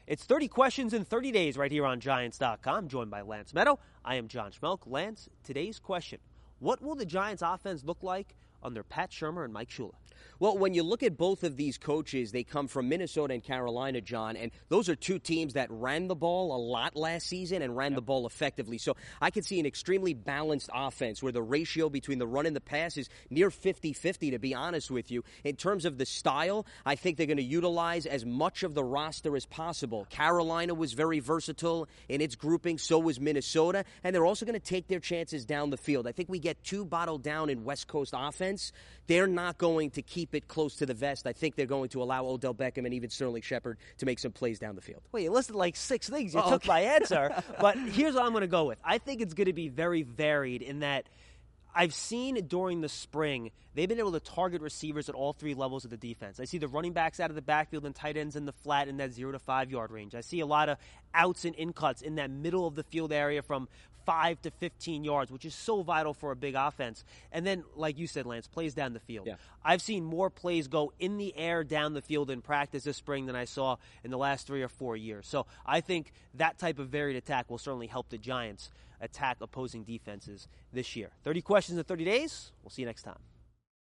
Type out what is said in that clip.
It's 30 questions in 30 days right here on Giants.com, joined by Lance Meadow. I am John Schmelk. Lance, today's question: what will the Giants' offense look like under Pat Shurmur and Mike Shula? Well, when you look at both of these coaches, they come from Minnesota and Carolina, John, and those are two teams that ran the ball a lot last season and ran the ball effectively. So I could see an extremely balanced offense where the ratio between the run and the pass is near 50-50, to be honest with you. In terms of the style, I think they're going to utilize as much of the roster as possible. Carolina was very versatile in its grouping, so was Minnesota, and they're also going to take their chances down the field. I think we get too bottled down in West Coast offense. They're not going to keep it close to the vest. I think they're going to allow Odell Beckham and even Sterling Shepard to make some plays down the field. Well, you listed like 6 things. You took my answer. But here's what I'm going to go with. I think it's going to be very varied in that I've seen during the spring, they've been able to target receivers at all 3 levels of the defense. I see the running backs out of the backfield and tight ends in the flat in that 0 to 5 yard range. I see a lot of outs and in cuts in that middle of the field area from 5 to 15 yards, which is so vital for a big offense. And then, like you said, Lance, plays down the field. Yeah. I've seen more plays go in the air down the field in practice this spring than I saw in the last 3 or 4 years. So I think that type of varied attack will certainly help the Giants attack opposing defenses this year. 30 questions in 30 days. We'll see you next time.